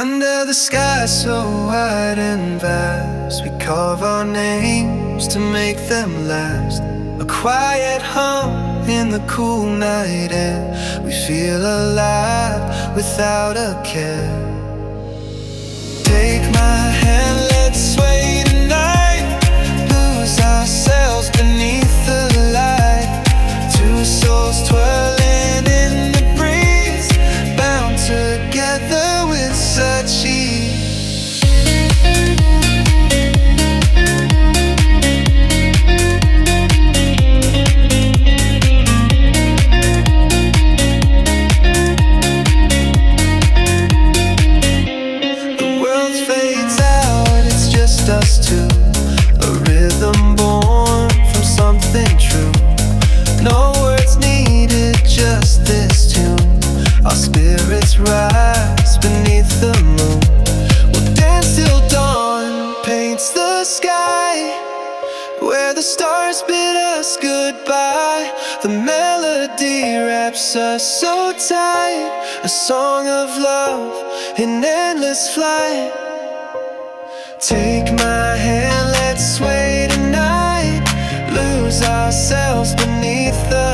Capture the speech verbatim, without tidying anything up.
Under the sky so wide and vast, we carve our names to make them last. A quiet hum in the cool night air, we feel alive without a care. Take my hand, let's sway tonight, lose ourselves beneath the light. Two souls twirling in the breeze, bound together with such ease. Us two, a rhythm born from something true. No words needed, just this tune. Our spirits rise beneath the moon. We'll dance till dawn paints the sky, where the stars bid us goodbye. The melody wraps us so tight, a song of love in endless flight. Take my hand, let's sway tonight, lose ourselves beneath the